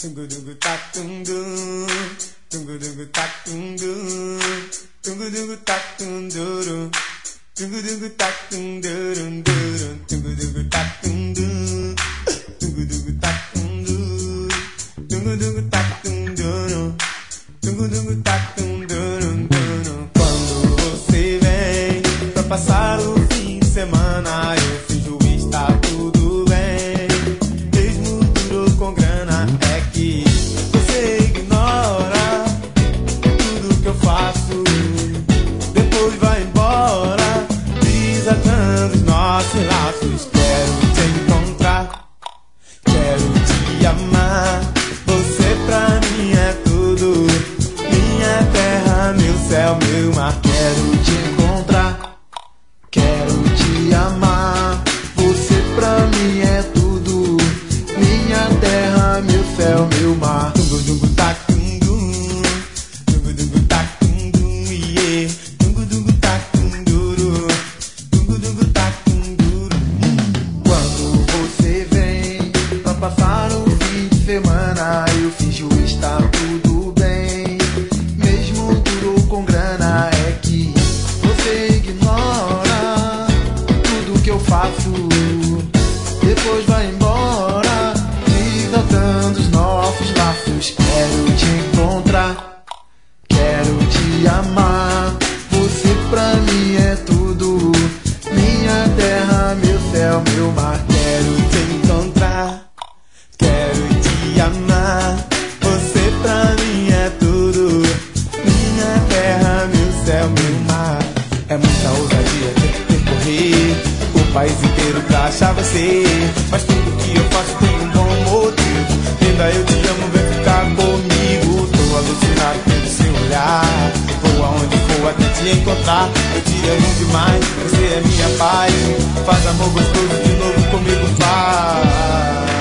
Tungu dungu tak tung dun, tungu dungu tak tung dun, tungu dungu tak tung dun, tungu dungu tak tung dun dun, tungu dungu tak tung dun, tungu dungu tak tung dun, tungu dungu tak tung dun, tungu dungu tak tung dun dun. Quando você vem pra passar o fim de semana, eu finjo estar tudo bem, mesmo duro com grana. É que você ignora tudo que eu faço, depois vai embora, desatando os nossos laços. Quero te encontrar, quero te amar, você pra mim é tudo, minha terra, meu céu, meu mar. Quero te encontrar, quero te amar, você pra mim é tudo, minha terra, meu céu, meu mar. Tungu dungu tak tung dun, tungu dungu tak tung dun, yeah. Tungu dungu tak tung duru, tungu dungu tak tung duru. Quando você vem pra passar o fim de semana, eu finjo estar tudo bem, mesmo duro com grana. É que você ignora tudo que eu faço, depois vai embora, desatando os nossos laços. Quero te encontrar, quero te amar, você pra mim é tudo, minha terra, meu céu, meu mar. Quero te encontrar, quero te amar, você pra mim é tudo, minha terra, meu céu, meu mar. É muita ousadia ter que percorrer o país inteiro pra achar você, mas tudo que eu faço tem um bom motivo. Linda, eu te amo, vem ficar comigo. Tô alucinado pelo seu olhar, vou aonde for até te encontrar. Eu te amo demais, você é minha paz, faz amor gostoso de novo comigo, vai.